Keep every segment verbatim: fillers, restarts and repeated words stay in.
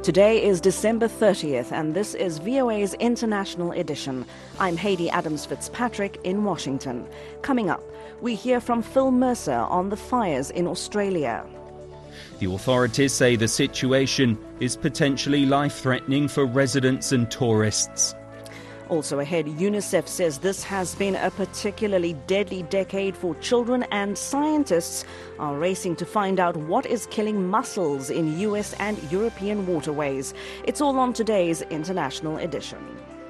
Today is December thirtieth, and this is V O A's International Edition. I'm Hayley Adams-Fitzpatrick in Washington. Coming up, we hear from Phil Mercer on the fires in Australia. The authorities say the situation is potentially life-threatening for residents and tourists. Also ahead, UNICEF says this has been a particularly deadly decade for children, and scientists are racing to find out what is killing mussels in U S and European waterways. It's all on today's International Edition.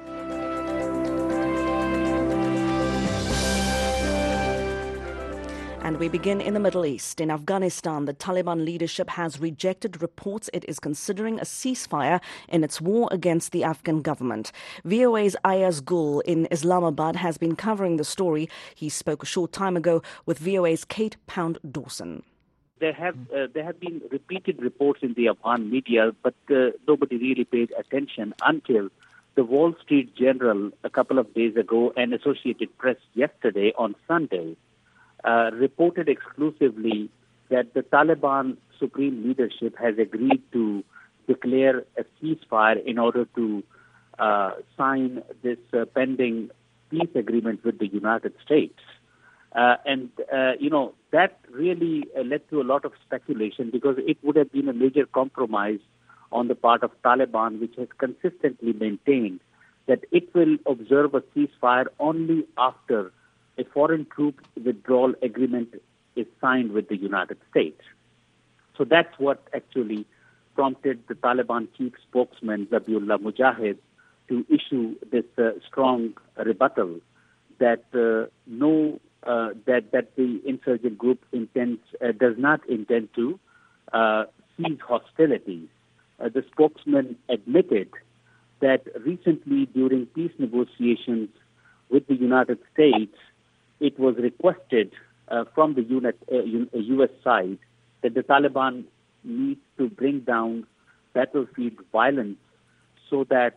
And we begin in the Middle East. In Afghanistan, the Taliban leadership has rejected reports it is considering a ceasefire in its war against the Afghan government. V O A's Ayaz Gul in Islamabad has been covering the story. He spoke a short time ago with V O A's Kate Pound-Dawson. There have uh, there have been repeated reports in the Afghan media, but uh, nobody really paid attention until the Wall Street Journal a couple of days ago and Associated Press yesterday on Sunday Uh, reported exclusively that the Taliban supreme leadership has agreed to declare a ceasefire in order to uh, sign this uh, pending peace agreement with the United States. Uh, and, uh, you know, that really uh, led to a lot of speculation because it would have been a major compromise on the part of Taliban, which has consistently maintained that it will observe a ceasefire only after a foreign troop withdrawal agreement is signed with the United States. So that's what actually prompted the Taliban chief spokesman, Zabiullah Mujahid, to issue this uh, strong rebuttal that uh, no, uh, that that the insurgent group intends uh, does not intend to uh, cease hostilities. Uh, the spokesman admitted that recently during peace negotiations with the United States, it was requested uh, from the unit, uh, U S side that the Taliban needs to bring down battlefield violence so that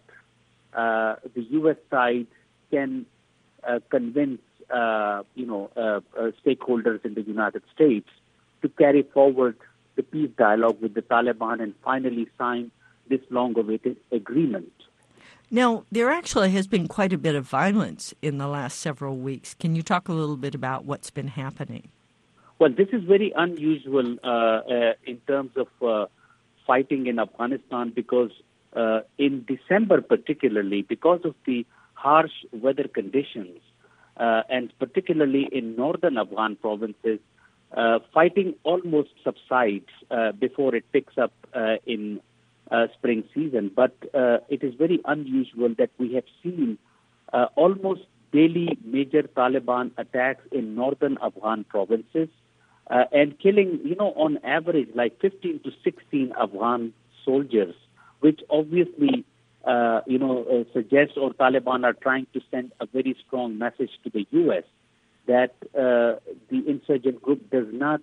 uh, the U S side can uh, convince, uh, you know, uh, uh, stakeholders in the United States to carry forward the peace dialogue with the Taliban and finally sign this long-awaited agreement. Now, there actually has been quite a bit of violence in the last several weeks. Can you talk a little bit about what's been happening? Well, this is very unusual uh, uh, in terms of uh, fighting in Afghanistan because uh, in December particularly, because of the harsh weather conditions, uh, and particularly in northern Afghan provinces, uh, fighting almost subsides uh, before it picks up uh, in Uh, spring season. But uh, it is very unusual that we have seen uh, almost daily major Taliban attacks in northern Afghan provinces uh, and killing, you know, on average like fifteen to sixteen Afghan soldiers, which obviously, uh, you know, uh, suggests or Taliban are trying to send a very strong message to the U S that uh, the insurgent group does not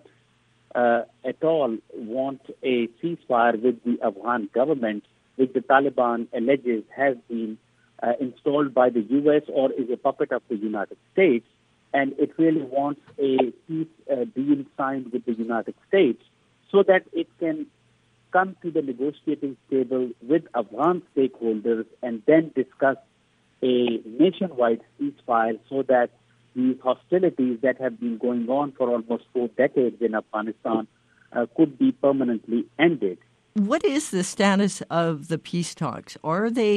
Uh, at all want a ceasefire with the Afghan government, which the Taliban alleges has been uh, installed by the U S or is a puppet of the United States, and it really wants a peace uh, deal signed with the United States so that it can come to the negotiating table with Afghan stakeholders and then discuss a nationwide ceasefire so that these hostilities that have been going on for almost four decades in Afghanistan uh, could be permanently ended. What is the status of the peace talks? Are they,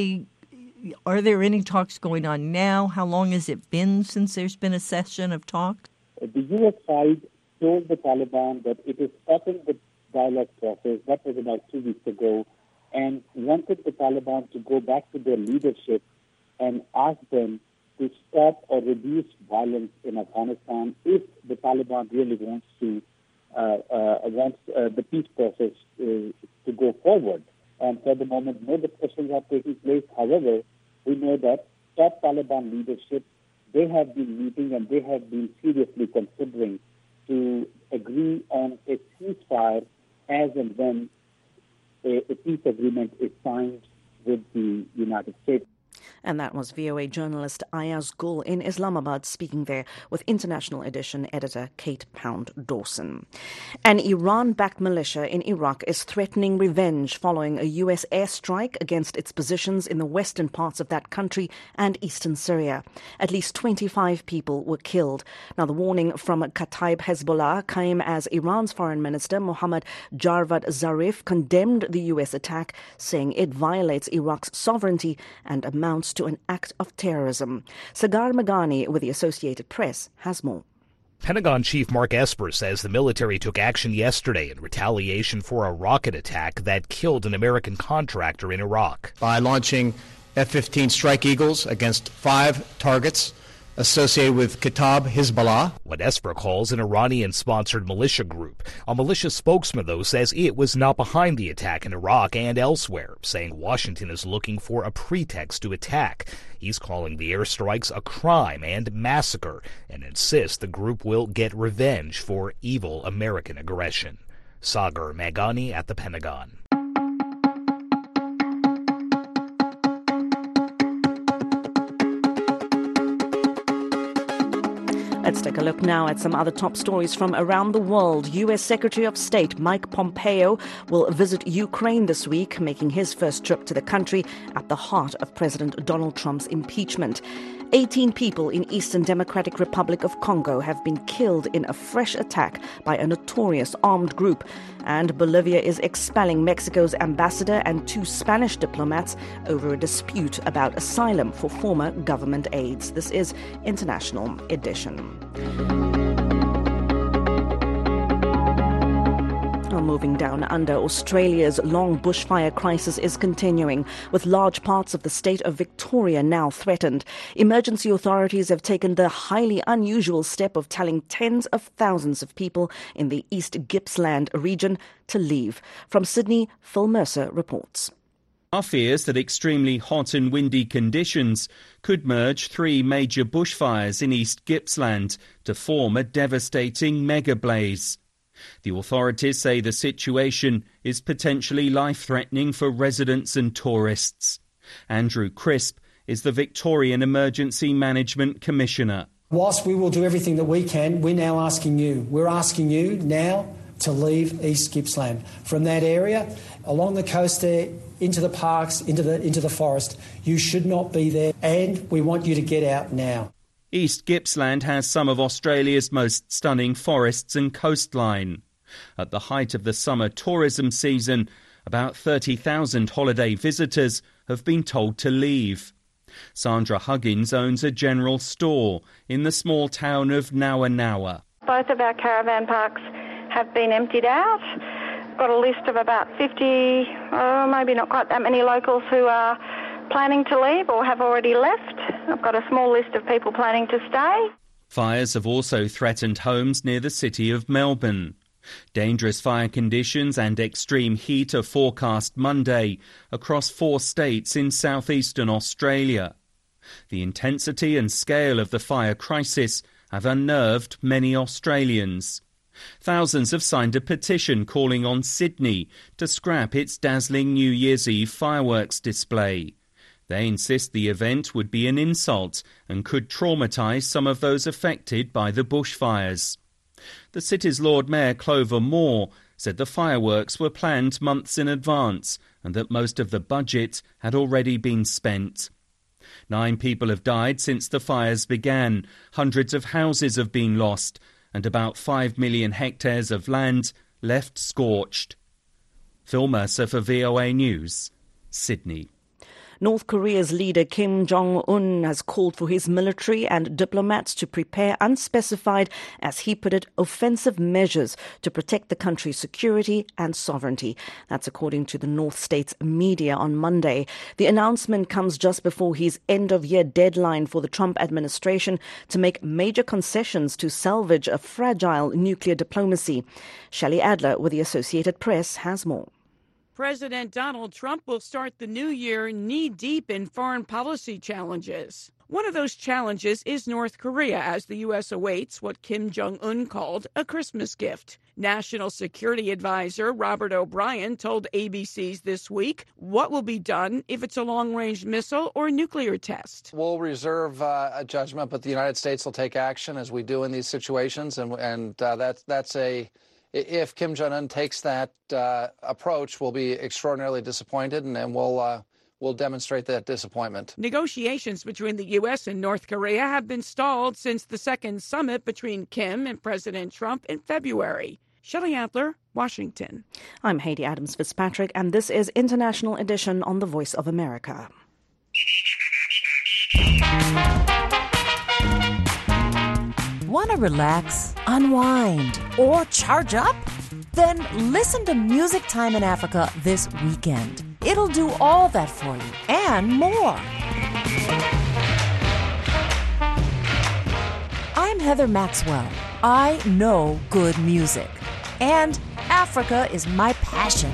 are there any talks going on now? How long has it been since there's been a session of talks? The U S side told the Taliban that it is stopping the dialogue process. That was about two weeks ago, and wanted the Taliban to go back to their leadership and ask them to stop or reduce violence in Afghanistan if the Taliban really wants to uh, uh, wants uh, the peace process uh, to go forward. And for the moment, no discussions are taking place. However, we know that top Taliban leadership, they have been meeting and they have been seriously considering to agree on a ceasefire as and when a, a peace agreement is signed with the United States. And that was V O A journalist Ayaz Gul in Islamabad speaking there with International Edition editor Kate Pound-Dawson. An Iran-backed militia in Iraq is threatening revenge following a U S airstrike against its positions in the western parts of that country and eastern Syria. At least twenty-five people were killed. Now, the warning from Kataib Hezbollah came as Iran's Foreign Minister Mohammad Javad Zarif condemned the U S attack, saying it violates Iraq's sovereignty and amounts to an act of terrorism. Sagar Meghani with the Associated Press has more. Pentagon Chief Mark Esper says the military took action yesterday in retaliation for a rocket attack that killed an American contractor in Iraq. By launching F fifteen Strike Eagles against five targets associated with Kataib Hezbollah, what Esper calls an Iranian-sponsored militia group. A militia spokesman, though, says it was not behind the attack in Iraq and elsewhere, saying Washington is looking for a pretext to attack. He's calling the airstrikes a crime and massacre and insists the group will get revenge for evil American aggression. Sagar Meghani at the Pentagon. Let's take a look now at some other top stories from around the world. U S Secretary of State Mike Pompeo will visit Ukraine this week, making his first trip to the country at the heart of President Donald Trump's impeachment. eighteen people in Eastern Democratic Republic of Congo have been killed in a fresh attack by a notorious armed group. And Bolivia is expelling Mexico's ambassador and two Spanish diplomats over a dispute about asylum for former government aides. This is International Edition. Moving down under, Australia's long bushfire crisis is continuing, with large parts of the state of Victoria now threatened. Emergency authorities have taken the highly unusual step of telling tens of thousands of people in the East Gippsland region to leave. From Sydney, Phil Mercer reports. Our fears that extremely hot and windy conditions could merge three major bushfires in East Gippsland to form a devastating mega blaze. The authorities say the situation is potentially life-threatening for residents and tourists. Andrew Crisp is the Victorian Emergency Management Commissioner. Whilst we will do everything that we can, we're now asking you, we're asking you now to leave East Gippsland. From that area, along the coast there, into the parks, into the, into the forest, you should not be there, and we want you to get out now. East Gippsland has some of Australia's most stunning forests and coastline. At the height of the summer tourism season, about thirty thousand holiday visitors have been told to leave. Sandra Huggins owns a general store in the small town of Nawa Nawa. Both of our caravan parks have been emptied out. Got a list of about fifty, oh, maybe not quite that many locals who are planning to leave or have already left. I've got a small list of people planning to stay. Fires have also threatened homes near the city of Melbourne. Dangerous fire conditions and extreme heat are forecast Monday across four states in southeastern Australia. The intensity and scale of the fire crisis have unnerved many Australians. Thousands have signed a petition calling on Sydney to scrap its dazzling New Year's Eve fireworks display. They insist the event would be an insult and could traumatise some of those affected by the bushfires. The city's Lord Mayor Clover Moore said the fireworks were planned months in advance and that most of the budget had already been spent. Nine people have died since the fires began, hundreds of houses have been lost, and about five million hectares of land left scorched. Phil Mercer for V O A News, Sydney. North Korea's leader Kim Jong-un has called for his military and diplomats to prepare unspecified, as he put it, offensive measures to protect the country's security and sovereignty. That's according to the North State's media on Monday. The announcement comes just before his end-of-year deadline for the Trump administration to make major concessions to salvage a fragile nuclear diplomacy. Shelley Adler with the Associated Press has more. President Donald Trump will start the new year knee-deep in foreign policy challenges. One of those challenges is North Korea, as the U S awaits what Kim Jong-un called a Christmas gift. National Security Advisor Robert O'Brien told A B C's This Week what will be done if it's a long-range missile or nuclear test. We'll reserve uh, a judgment, but the United States will take action as we do in these situations, and and uh, that's that's a if Kim Jong-un takes that uh, approach, we'll be extraordinarily disappointed, and, and we'll uh, we'll demonstrate that disappointment. Negotiations between the U S and North Korea have been stalled since the second summit between Kim and President Trump in February. Shelley Adler, Washington. I'm Haiti Adams Fitzpatrick, and this is International Edition on the Voice of America. Want to relax, unwind, or charge up? Then listen to Music Time in Africa this weekend. It'll do all that for you and more. I'm Heather Maxwell. I know good music. And Africa is my passion.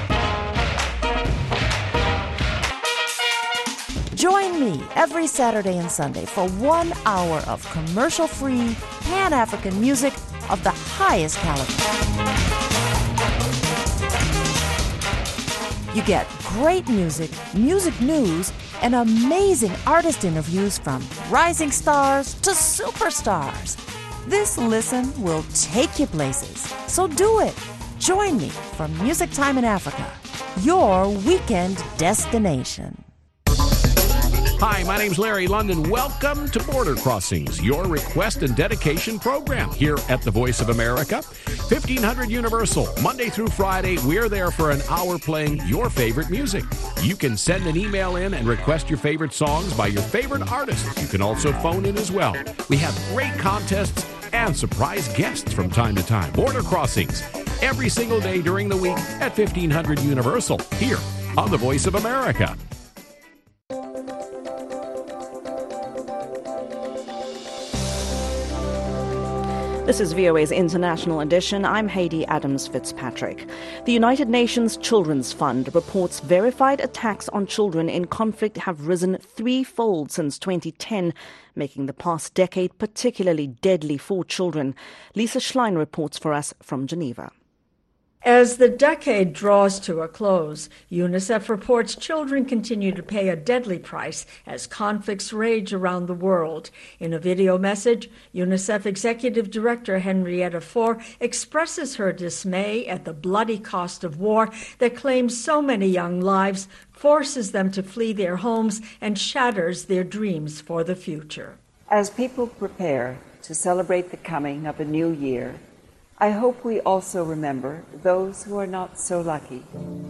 Join me every Saturday and Sunday for one hour of commercial-free, Pan-African music of the highest caliber. You get great music, music news, and amazing artist interviews from rising stars to superstars. This listen will take you places. So do it. Join me for Music Time in Africa, your weekend destination. Hi, my name's Larry London. Welcome to Border Crossings, your request and dedication program here at the Voice of America. fifteen hundred Universal, Monday through Friday, we're there for an hour playing your favorite music. You can send an email in and request your favorite songs by your favorite artists. You can also phone in as well. We have great contests and surprise guests from time to time. Border Crossings, every single day during the week at fifteen hundred Universal, here on the Voice of America. This is V O A's International Edition. I'm Haiti Adams Fitzpatrick. The United Nations Children's Fund reports verified attacks on children in conflict have risen threefold since twenty ten, making the past decade particularly deadly for children. Lisa Schlein reports for us from Geneva. As the decade draws to a close, UNICEF reports children continue to pay a deadly price as conflicts rage around the world. In a video message, UNICEF Executive Director Henrietta Fore expresses her dismay at the bloody cost of war that claims so many young lives, forces them to flee their homes, and shatters their dreams for the future. As people prepare to celebrate the coming of a new year, I hope we also remember those who are not so lucky.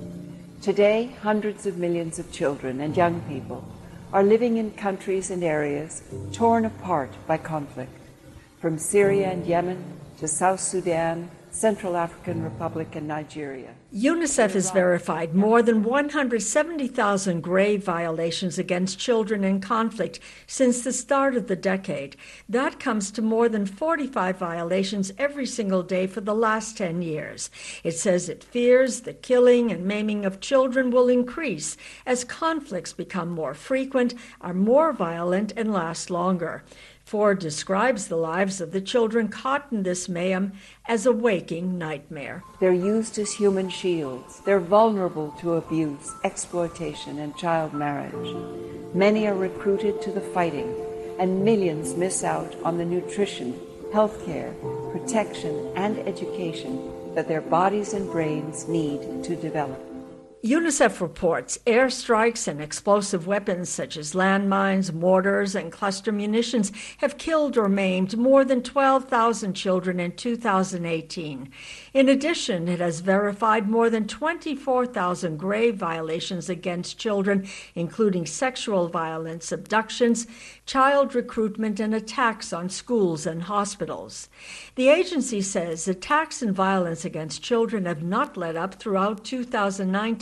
Today, hundreds of millions of children and young people are living in countries and areas torn apart by conflict, from Syria and Yemen to South Sudan, Central African Republic, and Nigeria. UNICEF has verified more than one hundred seventy thousand grave violations against children in conflict since the start of the decade. That comes to more than forty-five violations every single day for the last ten years. It says it fears the killing and maiming of children will increase as conflicts become more frequent, are more violent, and last longer. Ford describes the lives of the children caught in this mayhem as a waking nightmare. They're used as human shields. They're vulnerable to abuse, exploitation, and child marriage. Many are recruited to the fighting, and millions miss out on the nutrition, health care, protection, and education that their bodies and brains need to develop. UNICEF reports airstrikes and explosive weapons such as landmines, mortars, and cluster munitions have killed or maimed more than twelve thousand children in two thousand eighteen. In addition, it has verified more than twenty-four thousand grave violations against children, including sexual violence, abductions, child recruitment, and attacks on schools and hospitals. The agency says attacks and violence against children have not let up throughout two thousand nineteen.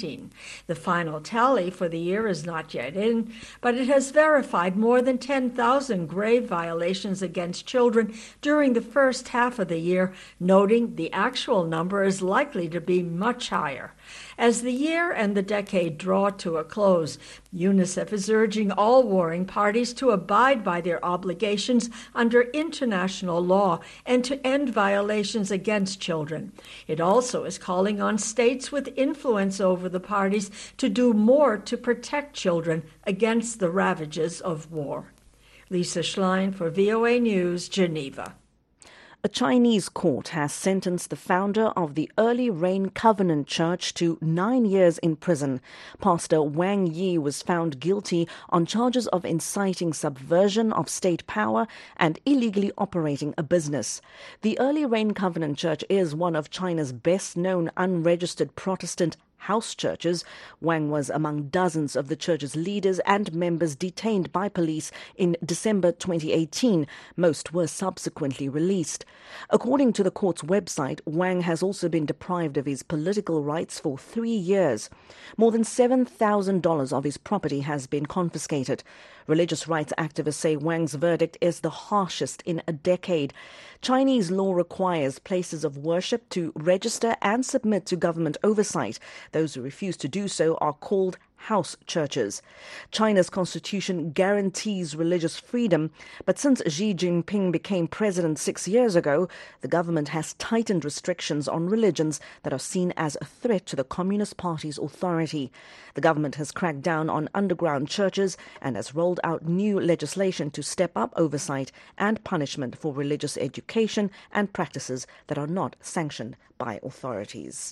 nineteen. The final tally for the year is not yet in, but it has verified more than ten thousand grave violations against children during the first half of the year, noting the actual number is likely to be much higher. As the year and the decade draw to a close, UNICEF is urging all warring parties to abide by their obligations under international law and to end violations against children. It also is calling on states with influence over the parties to do more to protect children against the ravages of war. Lisa Schlein for V O A News, Geneva. A Chinese court has sentenced the founder of the Early Rain Covenant Church to nine years in prison. Pastor Wang Yi was found guilty on charges of inciting subversion of state power and illegally operating a business. The Early Rain Covenant Church is one of China's best-known unregistered Protestant house churches. Wang was among dozens of the church's leaders and members detained by police in December twenty eighteen. Most were subsequently released. According to the court's website, Wang has also been deprived of his political rights for three years. More than seven thousand dollars of his property has been confiscated. Religious rights activists say Wang's verdict is the harshest in a decade. Chinese law requires places of worship to register and submit to government oversight. Those who refuse to do so are called house churches. China's constitution guarantees religious freedom, but since Xi Jinping became president six years ago, the government has tightened restrictions on religions that are seen as a threat to the Communist Party's authority. The government has cracked down on underground churches and has rolled out new legislation to step up oversight and punishment for religious education and practices that are not sanctioned by authorities.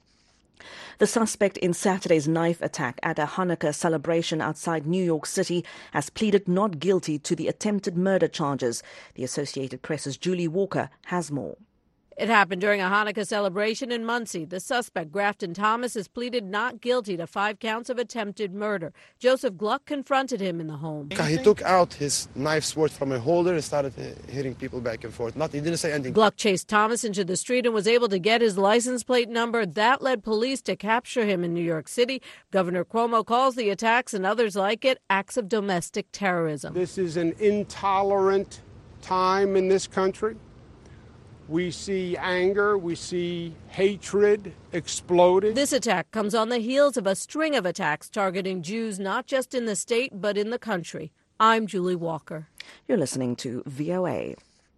The suspect in Saturday's knife attack at a Hanukkah celebration outside New York City has pleaded not guilty to the attempted murder charges. The Associated Press's Julie Walker has more. It happened during a Hanukkah celebration in Muncie. The suspect, Grafton Thomas, has pleaded not guilty to five counts of attempted murder. Joseph Gluck confronted him in the home. He took out his knife sword from a holder and started hitting people back and forth. Not, he didn't say anything. Gluck chased Thomas into the street and was able to get his license plate number. That led police to capture him in New York City. Governor Cuomo calls the attacks and others like it acts of domestic terrorism. This is an intolerant time in this country. We see anger, we see hatred exploded. This attack comes on the heels of a string of attacks targeting Jews not just in the state but in the country. I'm Julie Walker. You're listening to V O A.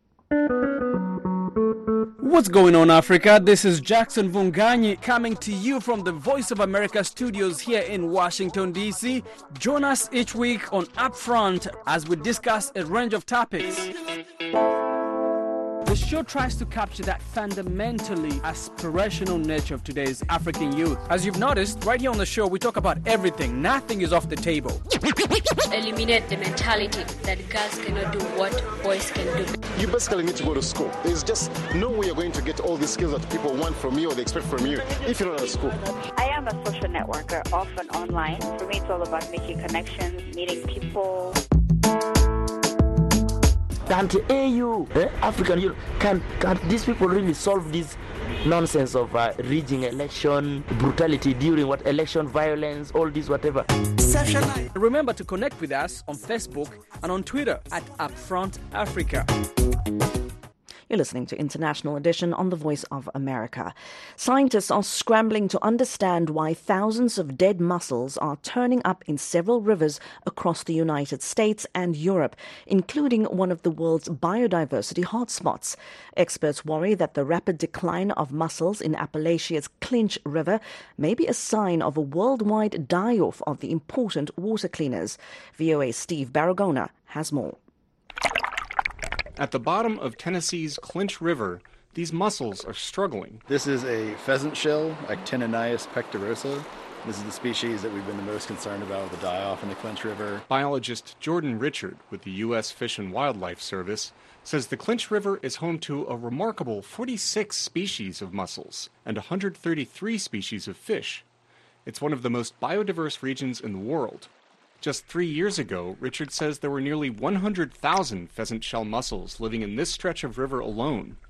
What's going on, Africa? This is Jackson Vunganyi coming to you from the Voice of America studios here in Washington, D C. Join us each week on Upfront as we discuss a range of topics. The show tries to capture that fundamentally aspirational nature of today's African youth. As you've noticed, right here on the show, we talk about everything. Nothing is off the table. Eliminate the mentality that girls cannot do what boys can do. You basically need to go to school. There's just no way you're going to get all the skills that people want from you or they expect from you if you're not at school. I am a social networker, often online. For me, it's all about making connections, meeting people. Can't A U, eh, African Union, can, can these people really solve this nonsense of uh, rigging election, brutality during what election, violence, all this, whatever? Remember to connect with us on Facebook and on Twitter at Upfront Africa. You're listening to International Edition on the Voice of America. Scientists are scrambling to understand why thousands of dead mussels are turning up in several rivers across the United States and Europe, including one of the world's biodiversity hotspots. Experts worry that the rapid decline of mussels in Appalachia's Clinch River may be a sign of a worldwide die-off of the important water cleaners. V O A's Steve Baragona has more. At the bottom of Tennessee's Clinch River, these mussels are struggling. This is a pheasant shell, Actinonius pectorosa. This is the species that we've been the most concerned about with the die-off in the Clinch River. Biologist Jordan Richard with the U S Fish and Wildlife Service says the Clinch River is home to a remarkable forty-six species of mussels and one hundred thirty-three species of fish. It's one of the most biodiverse regions in the world. Just three years ago, Richard says there were nearly one hundred thousand pheasant shell mussels living in this stretch of river alone.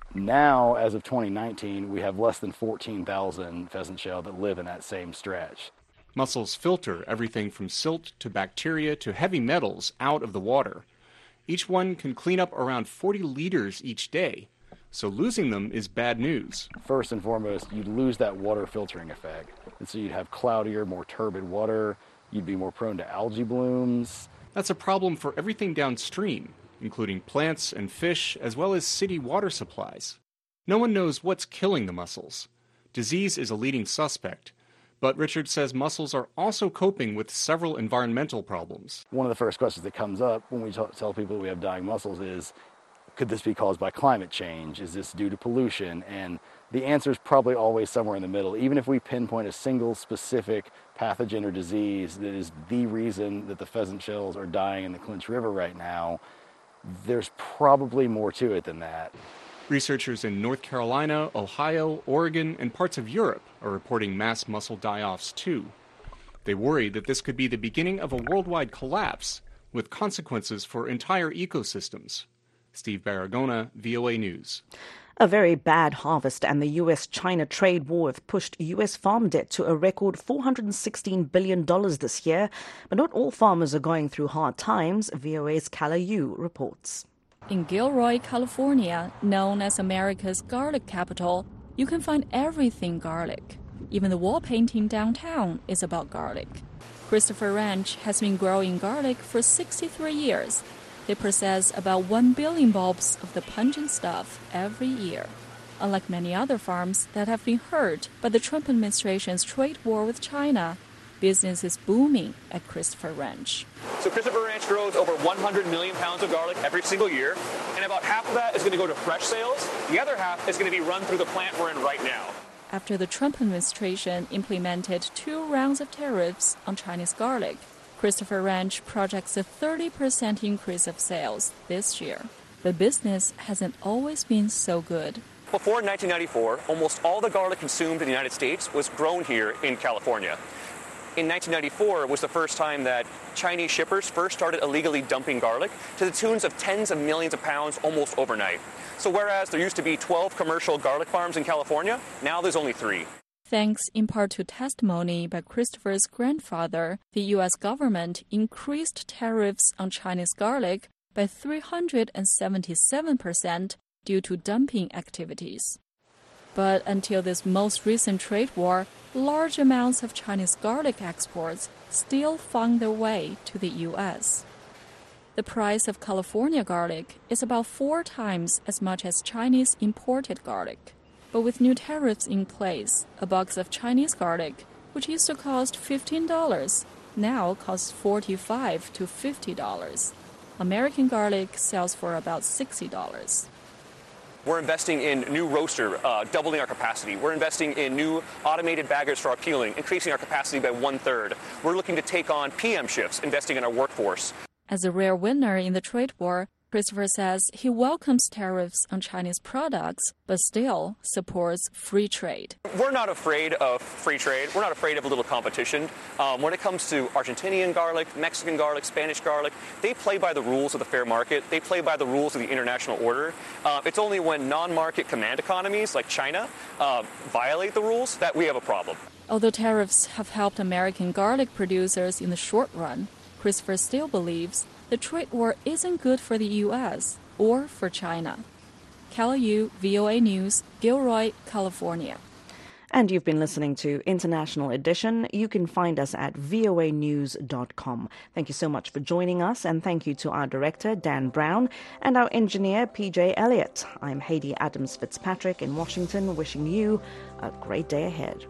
Now, as of twenty nineteen, we have less than fourteen thousand pheasant shell that live in that same stretch. Mussels filter everything from silt to bacteria to heavy metals out of the water. Each one can clean up around forty liters each day, so losing them is bad news. First and foremost, you'd lose that water filtering effect, and so you'd have cloudier, more turbid water, you'd be more prone to algae blooms. That's a problem for everything downstream, including plants and fish, as well as city water supplies. No one knows what's killing the mussels. Disease is a leading suspect, but Richard says mussels are also coping with several environmental problems. One of the first questions that comes up when we tell people we have dying mussels is, could this be caused by climate change? Is this due to pollution? And the answer is probably always somewhere in the middle. Even if we pinpoint a single specific pathogen or disease that is the reason that the pheasant shells are dying in the Clinch River right now, there's probably more to it than that. Researchers in North Carolina, Ohio, Oregon, and parts of Europe are reporting mass mussel die-offs too. They worry that this could be the beginning of a worldwide collapse with consequences for entire ecosystems. Steve Baragona, V O A News. A very bad harvest and the U S China trade war have pushed U S farm debt to a record four hundred sixteen billion dollars this year. But not all farmers are going through hard times, V O A's Kala Yu reports. In Gilroy, California, known as America's garlic capital, you can find everything garlic. Even the wall painting downtown is about garlic. Christopher Ranch has been growing garlic for sixty-three years. They process about one billion bulbs of the pungent stuff every year. Unlike many other farms that have been hurt by the Trump administration's trade war with China, business is booming at Christopher Ranch. So Christopher Ranch grows over one hundred million pounds of garlic every single year, and about half of that is going to go to fresh sales. The other half is going to be run through the plant we're in right now. After the Trump administration implemented two rounds of tariffs on Chinese garlic, Christopher Ranch projects a thirty percent increase of sales this year. The business hasn't always been so good. Before nineteen ninety-four, almost all the garlic consumed in the United States was grown here in California. In nineteen ninety-four was the first time that Chinese shippers first started illegally dumping garlic to the tunes of tens of millions of pounds almost overnight. So whereas there used to be twelve commercial garlic farms in California, now there's only three. Thanks in part to testimony by Christopher's grandfather, the U S government increased tariffs on Chinese garlic by three hundred seventy-seven percent due to dumping activities. But until this most recent trade war, large amounts of Chinese garlic exports still found their way to the U S. The price of California garlic is about four times as much as Chinese imported garlic. But with new tariffs in place, a box of Chinese garlic, which used to cost fifteen dollars, now costs forty-five to fifty dollars. American garlic sells for about sixty dollars. We're investing in new roaster, uh, doubling our capacity. We're investing in new automated baggers for our peeling, increasing our capacity by one-third. We're looking to take on P M shifts, investing in our workforce. As a rare winner in the trade war, Christopher says he welcomes tariffs on Chinese products, but still supports free trade. We're not afraid of free trade. We're not afraid of a little competition. Um, when it comes to Argentinian garlic, Mexican garlic, Spanish garlic, they play by the rules of the fair market. They play by the rules of the international order. Uh, it's only when non-market command economies like China uh, violate the rules that we have a problem. Although tariffs have helped American garlic producers in the short run, Christopher still believes the trade war isn't good for the U S or for China. Kala Yu, V O A News, Gilroy, California. And you've been listening to International Edition. You can find us at V O A news dot com. Thank you so much for joining us, and thank you to our director, Dan Brown, and our engineer, P J Elliott. I'm Heidi Adams-Fitzpatrick in Washington, wishing you a great day ahead.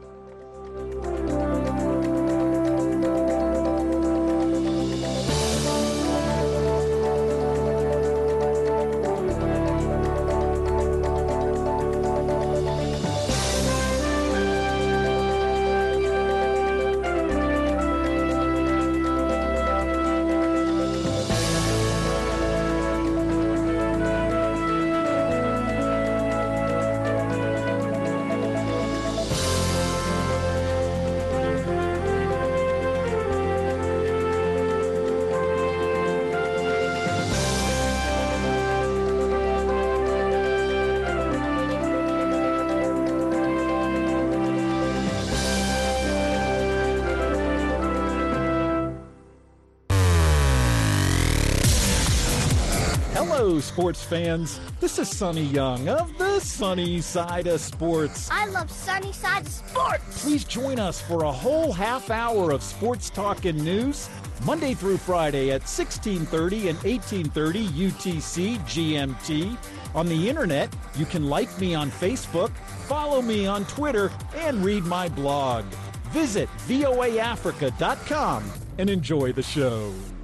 Hello, sports fans. This is Sonny Young of the Sunny Side of Sports. I love Sunny Side of Sports. Please join us for a whole half hour of sports talk and news, Monday through Friday at sixteen thirty and eighteen thirty U T C G M T. On the internet, you can like me on Facebook, follow me on Twitter, and read my blog. Visit voa africa dot com and enjoy the show.